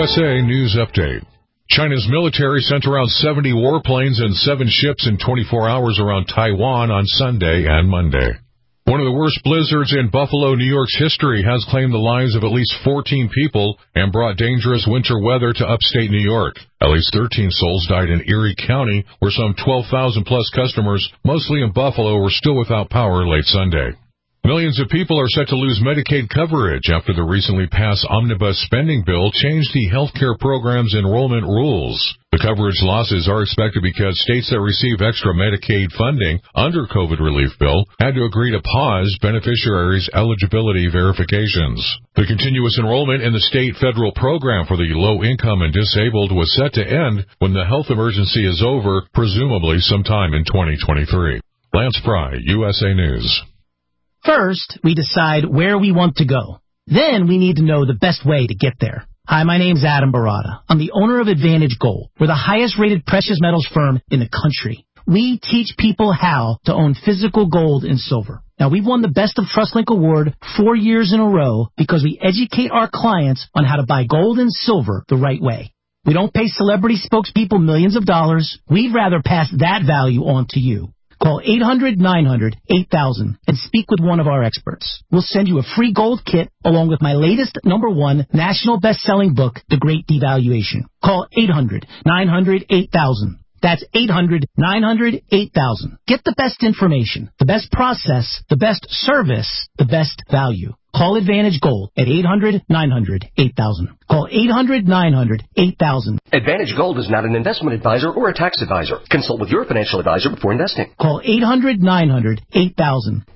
USA News Update. China's military sent around 70 warplanes and 7 ships in 24 hours around Taiwan on Sunday and Monday. One of the worst blizzards in Buffalo, New York's history has claimed the lives of at least 14 people and brought dangerous winter weather to upstate New York. At least 13 souls died in Erie County, where some 12,000-plus customers, mostly in Buffalo, were still without power late Sunday. Millions of people are set to lose Medicaid coverage after the recently passed omnibus spending bill changed the health care program's enrollment rules. The coverage losses are expected because states that receive extra Medicaid funding under COVID relief bill had to agree to pause beneficiaries' eligibility verifications. The continuous enrollment in the state-federal program for the low-income and disabled was set to end when the health emergency is over, presumably sometime in 2023. Lance Fry, USA News. First, we decide where we want to go. Then we need to know the best way to get there. Hi, my name's Adam Barada. I'm the owner of Advantage Gold. We're the highest-rated precious metals firm in the country. We teach people how to own physical gold and silver. Now, we've won the Best of TrustLink Award 4 years in a row because we educate our clients on how to buy gold and silver the right way. We don't pay celebrity spokespeople millions of dollars. We'd rather pass that value on to you. Call 800-900-8000 and speak with one of our experts. We'll send you a free gold kit along with my latest #1 national best-selling book, The Great Devaluation. Call 800-900-8000. That's 800-900-8000. Get the best information, the best process, the best service, the best value. Call Advantage Gold at 800-900-8000. Call 800-900-8000. Advantage Gold is not an investment advisor or a tax advisor. Consult with your financial advisor before investing. Call 800-900-8000.